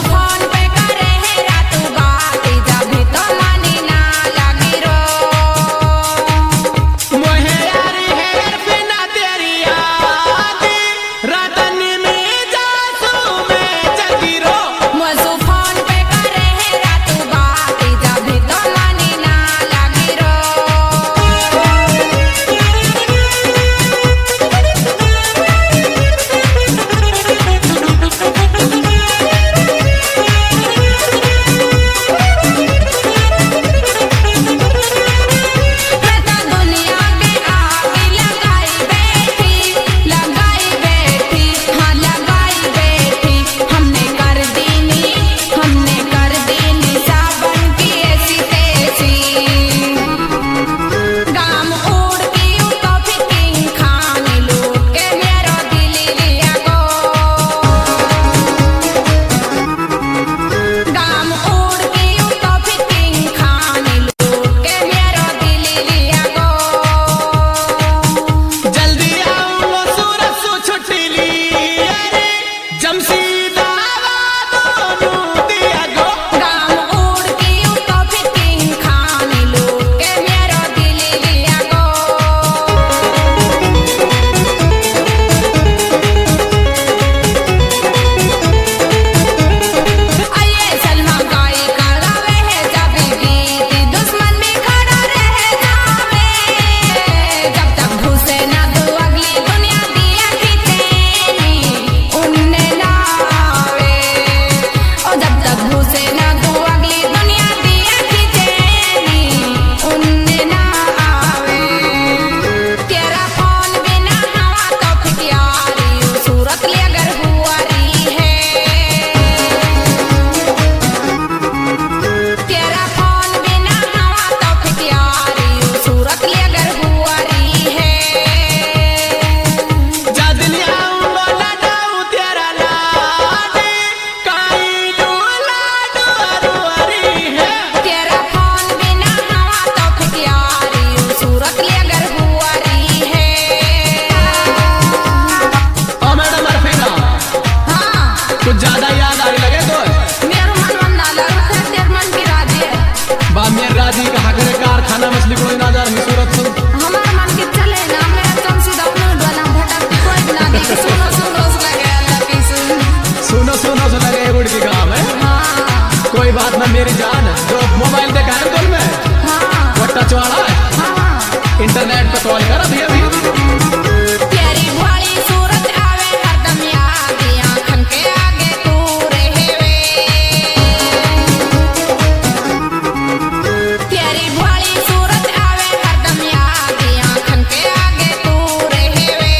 मेरी जान जो मोबाइल देखा है तुम में वो टच वाला है इंटरनेट पे कॉल कर अभी अभी तेरी भोली सूरत आवे हरदम याद आँखन के आगे तू रहे वे तेरी भोली सूरत आवे हरदम याद आँखन के आगे तू रहे वे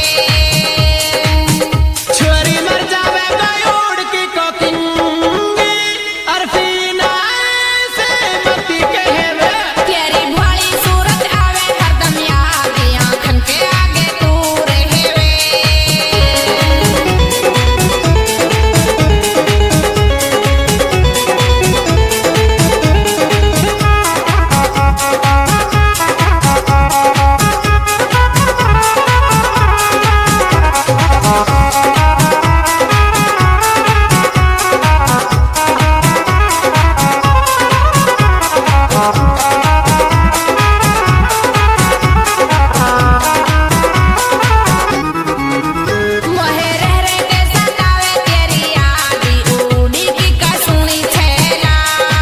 छोरी मर जावे गयोड़ की कोकिंगी अरफीना से मती कहवे तेरी भोली सूरत आवे हरदम याद आँखन के आगे तू रहे वे मोहे रह रह के सतावे तेरी याद उड़ी की कसुनी छेला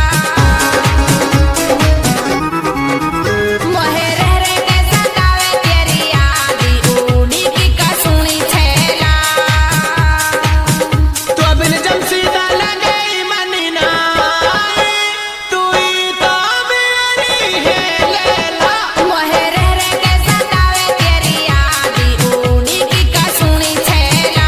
मोहे रह रह के सतावे तेरी याद उड़ी की कसुनी छेला तो बिन जमशीदा लगे मनी ना तू ही तो मेरी है लैला मोहे रह रह के सतावे तेरी याद उड़ी की कसुनी छेला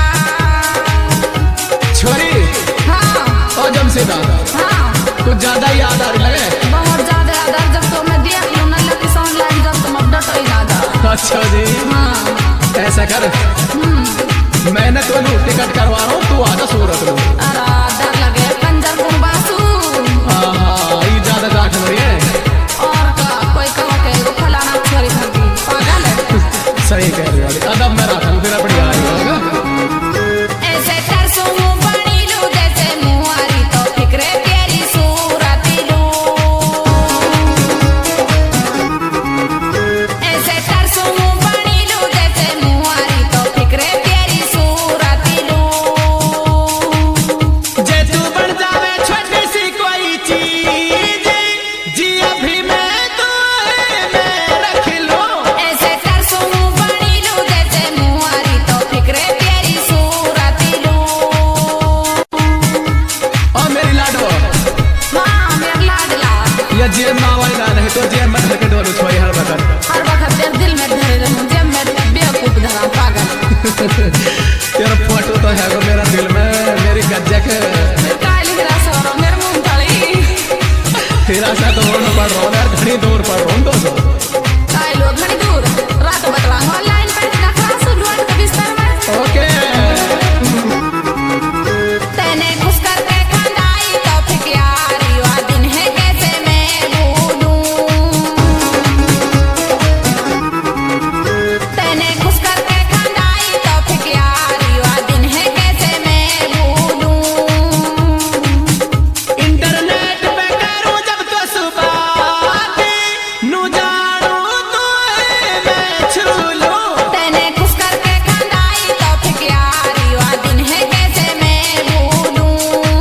छोरी हाँ ओ जमशीदा हाँ कुछ ज्यादा ही याद आ रही लगे बहुत ज्यादा याद जब तो मैं देख लूँ ना लकी साउंड लाइन जब तुम अपडेट हो ज्यादा अच्छा जी हाँ ऐसा कर मैंने तो टिकट करवा रहा हूँ तू आजा सूरत में अरे डर लगे कंजर गुरबासू हाँ हाँ ये ज्यादा गाठ हो रही है और का कोई कहो के वो फलाना छोरी भरती पागल है सही कह रही हो अदब में रखा फिर अपनी आ रही होगा ऐसे तरसों मुँह बड़ी लू जैसे मुँह तेरा सा तो रोड पड़ रहा हूँ यार, घनी दूर पड़ रहा हूँ दोस्तों। ताई लोग घनी दूर रात बतवा ऑनलाइन पे ना क्लास लुआन के बिस्तर में। ओके तेने घुस कर के खंडाई तो फिर यारी वा दिन है कैसे मैं भूलूं। तेने घुस कर के खंडाई तो फिर यारी वा दिन है कैसे मैं भूलूं। इंटरनेट पे करूँ जब तो सुबह नू जानो तो मैं छू लूं। तेने घुस कर के खंडाई तो फिर यारी वा दिन है कैसे मैं भूलूं।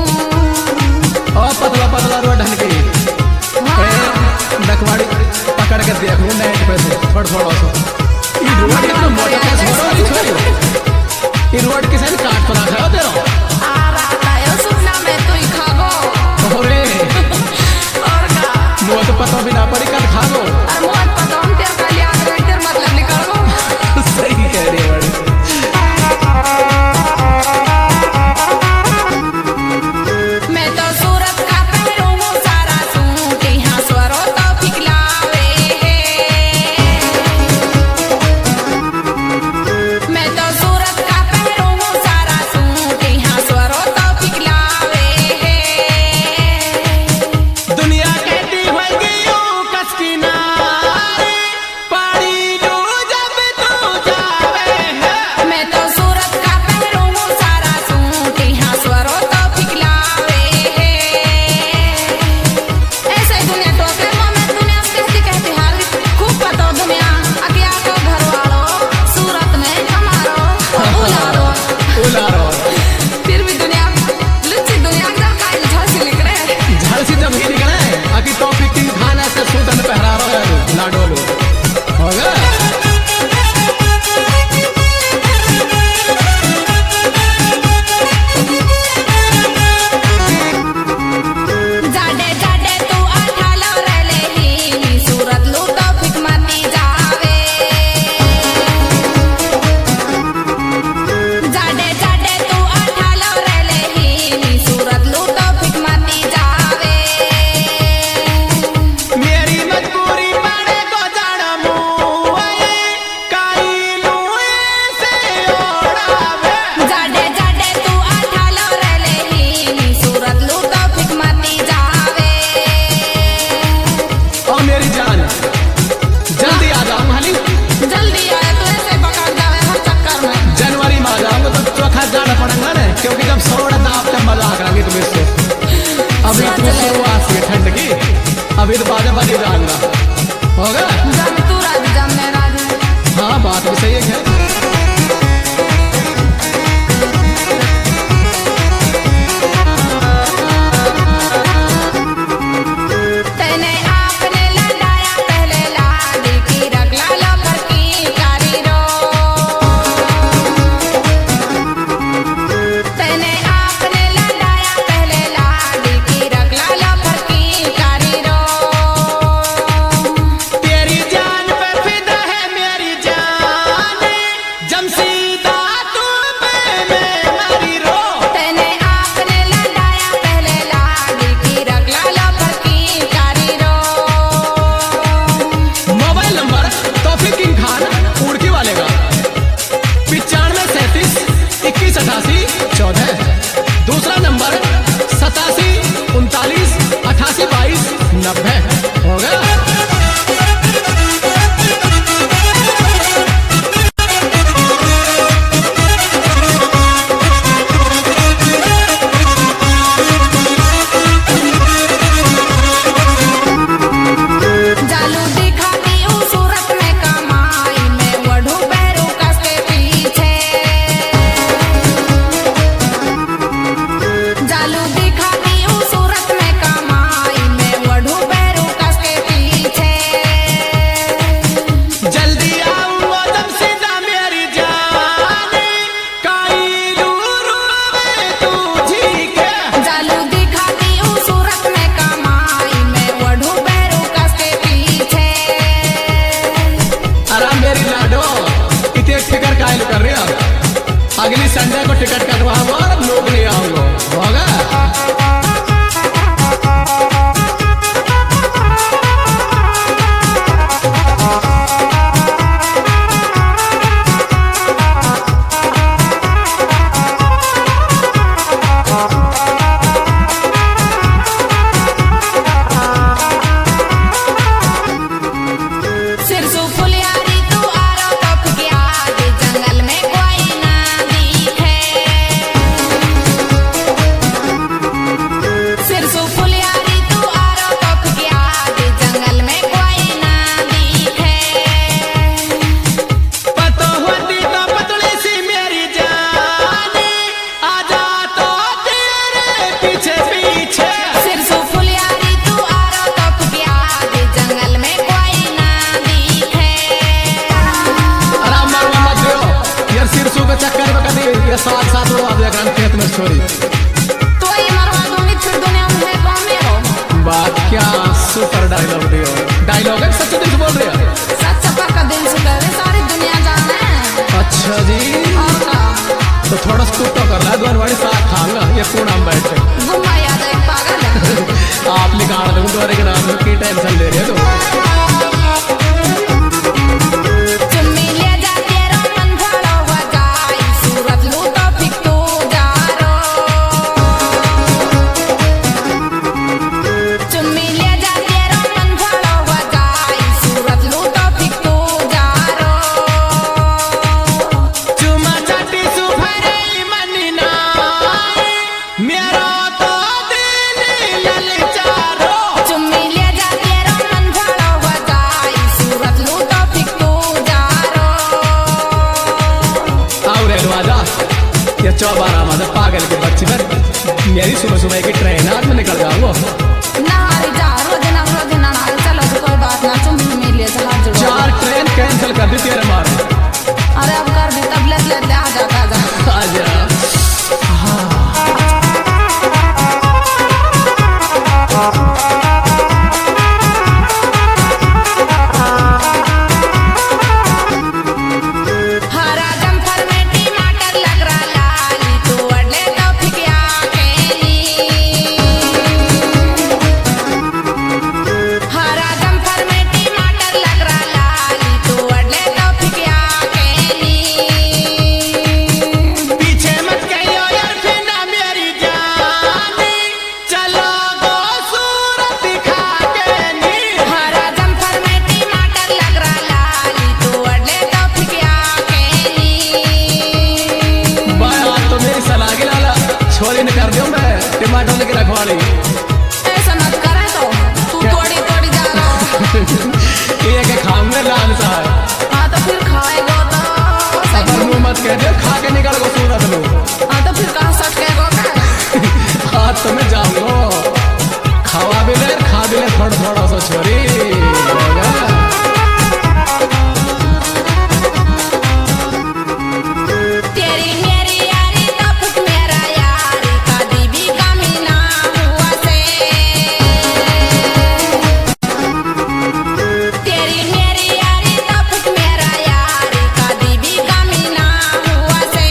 और पतला पतला रोड ढंकी नकवाड़ी पकड़ के देख लूँ नेट पे से थोड़ा थोड़ा सा। ये रोड कितना मोटा है, छोड़ो नहीं छोड़ो। ये रोड किसी ने काट तो रखा है तेरा। आ रहा है सुपना में तू ही खागो। अरे और का मुझे तो पता भी ना पड़ी कल खा लो। और मोहन पता हम तेरे का लिया कर तेरे मतलब निकल गो। सही कह रही है बड़ी। मैं तो सूरत का पहरूं सारा सूट यहाँ स्वरों तो फिकलावे। मैं तो सूरत का पहरूं सारा सूट यहाँ स्वरों तो फिकलावे। दुनिया कहती होगी यूं कस की नारी, पानी जो जब तू जावे है। मैं तो सूरत का पहरूं सारा सूट यहाँ स्वरों तो फिकलावे। ऐसे दुनिया टोकरे में दुनिया से कहती हार खूब पता दुनिया अकिया को घर वालों सूरत में हमारो उलारो। उलारो फिर भी दुनिया लुच्ची दुनिया का कायल झांसी निकले। झांसी जब ही निकले अभी तो पिकिंग खाना से सूतन पहरा रहा है लाडोलो होगा। जाडे जाडे तू अठालो रले ही सूरत लू तो फिकमती जावे। जाडे जाडे तू अठालो रले ही सूरत लू तो फिकमती जावे। मेरी मजबूरी पड़े को जाना मुए काई लुए से ओढ़ावे। जाडे जाडे तू अठालो रले ही सूरत लू तो फिकमती जावे। और मेरी जान जल्दी आ जाओ हाली। जल्दी आए तो ऐसे पकड़ जावे हर चक्कर में। जनवरी में आ जाओगे तो चौखा जाना पड़ेगा ना, क्योंकि जब सोड़ा दाप का मजा करेंगे तुम इससे। अभी तो शुरुआत से ठंड की, अभी तो बाजा बाजी डालना होगा। जब तू राजी जब मैं राजी। हाँ बात भी सही है। तेने आपने लड़ाया पहले लाडी की रगला लो कर की कारी रो। तेने आपने लड़ाया पहले लाडी की रगला लो कर की कारी रो। तेरी जान पे फिदा है मेरी जान, छोरी। तो ही मरवा दूंगी फिर दुनिया में है कौन मेरो। बात क्या सुपर डायलॉग दियो। डायलॉग है सच्चे दिल से बोल रहे हो। सच्चा पक्का दिल से कह रहे सारी दुनिया जाने। अच्छा जी। और का तो थोड़ा स्कूट तो कर ला दोनों साथ खाऊंगा ये पूर्ण हम बैठ के। गुम्मा याद है पागल है। आप निकाल दूँ दोबारा के नाम की टेंशन ले रहे हो तो। चुम्मी ले जा तेरा मन भरा हुआ जाए सूरत लू तो फिर तू जा रो। चुम्मी ले जा तेरा मन भरा हुआ जाए सूरत लू तो फिर तू जा रो। चुमा चाटी सुभरे मनी ना मेरा तो दिल ललचारो। चुम्मी ले जा तेरा मन भरा हुआ जाए सूरत लू तो फिर तू जा रो। आओ रे राजा ये 14 माह पागल के बच्ची पर मेरी सुबह सुबह की ट्रेन आज में निकल जाऊंगा। नहारी जा रोज नहारी चलो तो कोई बात ना चुम्मी ले चला जुड़ो। 4 ट्रेन कैंसिल कर दी तेरे मारे। अरे अब कर दी तब ले आ जाता जा। आजा। हरा जम्फर में टमाटर लग रहा लाली तू अडले तो फिकिया केली। हरा जम्फर में टमाटर लग रहा लाली तू अडले तो फिकिया केली। पीछे मत कहियो यार फिर ना मेरी जानी चलो गो सूरत दिखा के नी। हरा जम्फर में टमाटर लग रहा लाली तू अडले तो फिकिया केली। भाई आप तो मेरी सलाह की लाला छोरी ने कर दियो मैं टमाटर लेके रखवा ली। ऐसा मत करे तो तू थोड़ी थोड़ी जा रहा हो। ये के खाऊंगे लाल साहब। हाँ तो फिर खाएगा तो अब मुंह मत कह दे खा के निकल गो सूरत लो। हाँ तो फिर कहाँ सट के गोगा। आज तो मैं जाऊंगा खावा भी ले खा भी ले थोड़ा थोड़ा सा छोरी। तेरी मेरी यारी तो फुट मेरा यारी कभी भी कमी ना हुआ से। तेरी मेरी यारी तो फुट मेरा यारी कभी भी कमी ना हुआ से।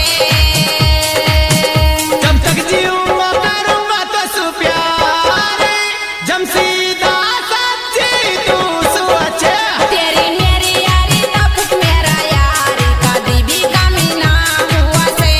जब तक जीऊंगा करूंगा तो सु प्यार जमशीदा सच्ची तू सोचे। तेरी मेरी यारी तो फुट मेरा यारी कभी भी कमी ना हुआ से।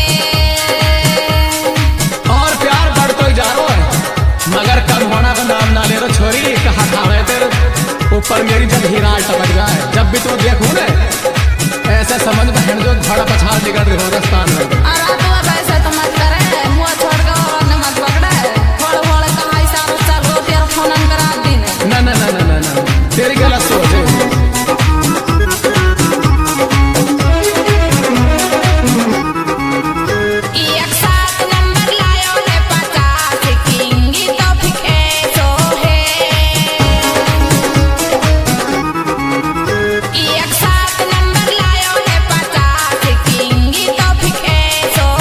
और प्यार बढ़तो ही जा रहा है मगर कम होना का नाम ना ले रो छोरी। कहा खावे तेरे ऊपर मेरी जब हीरा टपक जाए जब भी तो देखूं ने ऐसे समझ बहन जो घड़ा पछाड़ निकल रही हो राजस्थान में। अरे तो अब ऐसे तो मत करे मुँह छोड़ के और अन्य मत पकड़े। थोड़े थोड़े कहाँ इशारों से रो तेरा फोन ऑन करा दी ने। ना ना ना ना ना ना तेरी गलत सोच है। एक 7 नंबर लायो है 50 किंगी तो फिके सो है। एक 7 नंबर लायो है 50 किंगी तो फिके सो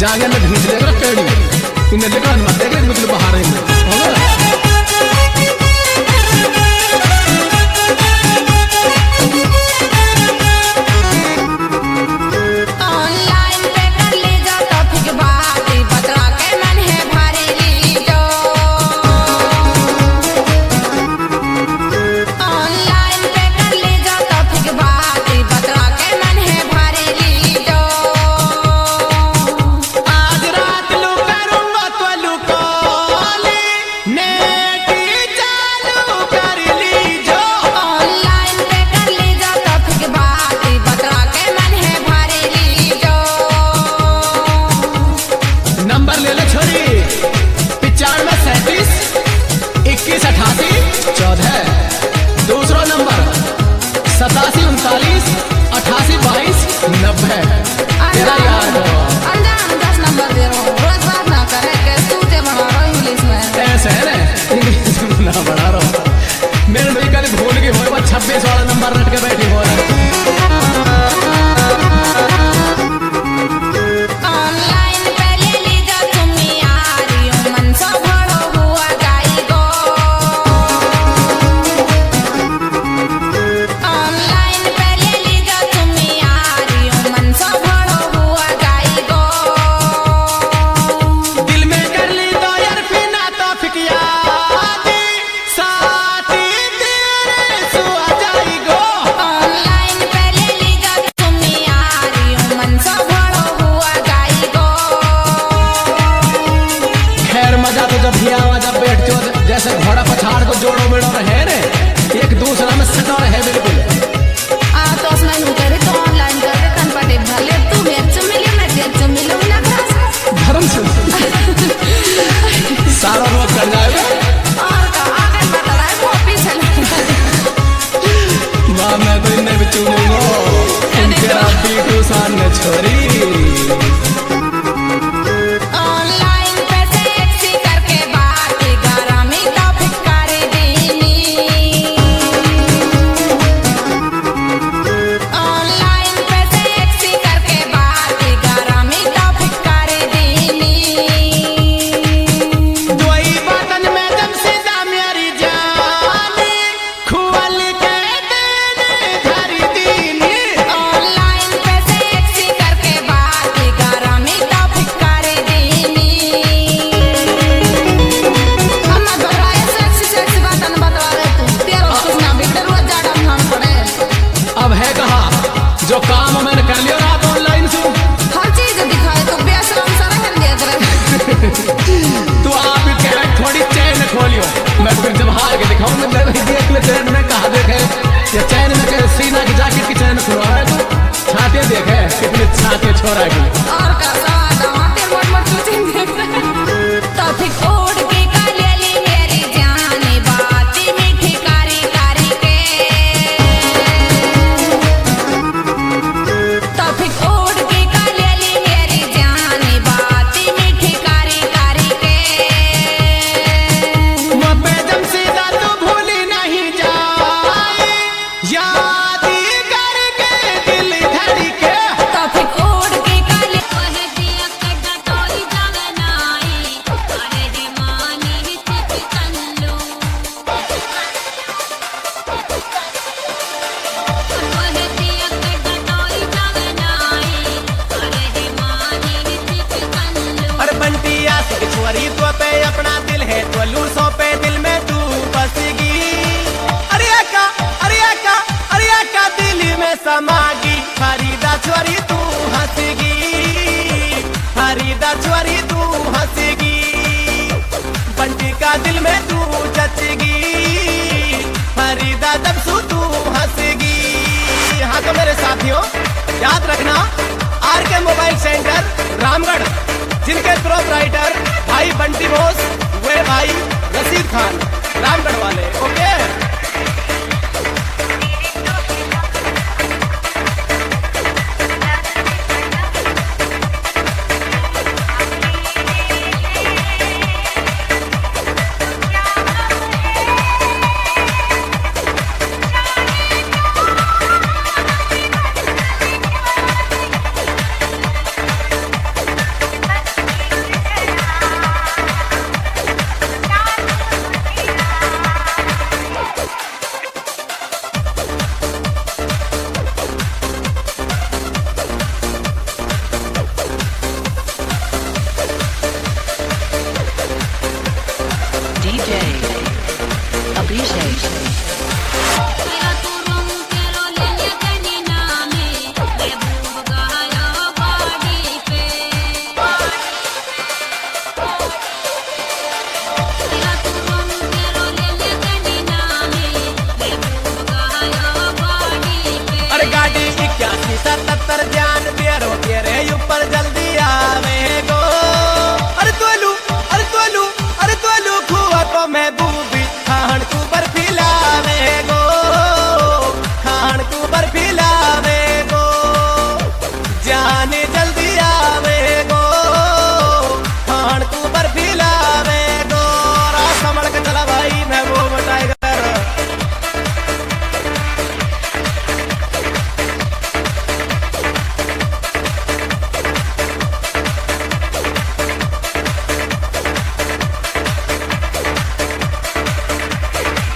जागे में भीज लेकर पेड़ी इन्हें लेकर मत देखे मतलब बाहर है ऑनलाइन पे कर ले जाओ टॉपिक बात बतला के मन है भारी ली जो ऑनलाइन पे कर ले जाओ टॉपिक बात बतला के मन है भारी ली जो आज रात लू करूंगा तो लुकोली नेट चालू कर ली जो ऑनलाइन पे कर ले जाओ टॉपिक बात बतला के मन है भारी ली जो नंबर ले लो छोरी 9537 2188 14 दूसरा नंबर 8739 8822 90 तेरा यार हो अनजान 10 नंबर दे रहा हूँ रोज बात ना करे के सूते बना रहा हूँ इंग्लिश में ऐसे है ना इंग्लिश में ना बना रहा हूँ मेरे भाई कल भूल गई हो 26 वाला नंबर रट के बैठी हो ऑनलाइन पे ले ली जा तुम यारियों मन सा भरो हुआ गाई गो ऑनलाइन पे ले ली जा तुम यारियों मन सा भरो हुआ गाई गो दिल में कर ली तो यार फिना तो फिकिया साथी तेरे सुआ जाई गो ऑनलाइन पे ले ली जा तुम यारियों मन सा भरो हुआ गाई गो खैर मजा तो जब भी आवा जब बैठ चो जैसे घोड़ा पछाड़ को जोड़ो बेड़ो रहे ने एक दूसरा में सटो रहे बिल्कुल तो उसमें यूं करे तो ऑनलाइन करे कंफर्टेबल है तू मेरे से मिले मैं तेरे से मिलूं ना खास धर्म से सारा रोज कर जाएगा और का आगे बता रहा है वो पीछे मां मैं तो इन्हें भी चुनूंगा तेरा पीटू सान ने छोरी ऑनलाइन पे सेक्सी करके बात गरमी टॉपिक कर देनी ऑनलाइन पे सेक्सी करके बात गरमी टॉपिक कर देनी दुई बटन में जब सीधा मेरी जानी खुअल के देने धरी दीनी ऑनलाइन पे सेक्सी करके बात गरमी टॉपिक कर देनी हम दोहराए सेक्सी बात न बता रहे तू तेरा कुछ ना बिगड़ रोज जाड़ा हम पड़े अब है कहा जो काम मैंने कर लिया रात ऑनलाइन से हर चीज दिखाए तो बेशरम सा रहन दे रहे तू आप ही कह थोड़ी चैन खोलियो मैं फिर जब हार के दिखाऊं मैं देख ले चैन में कहा देखे ये चैन में के सीना की जैकेट की चैन खुलवा है तू छाते देखे कितने छाते छोरा की और का सादा माते मोट मोट चुचिन तो फिर ओढ़ के काली मेरी जाने बात मीठी कारी कारी के तो फिर ओढ़ के काली मेरी जाने बात मीठी कारी कारी के वो बेदम सीधा तू भूली नहीं जाए याद करके दिल धड़ी के तो फिर ओढ़ के काली अरे बंटिया छोरी तो पे अपना दिल है तो लूसो पे दिल में तू बसेगी अरे का दिल में समागी फरीदा छोरी तू हंसेगी फरीदा छोरी तू हंसेगी बंटी का दिल में तू जचेगी फरीदा दबसू तू हंसेगी हाँ तो मेरे साथियों याद रखना आरके मोबाइल सेंटर रामगढ़ जिनके प्रोपराइटर भाई बंटी बोस वे भाई रशीद खान रामगढ़ वाले ओके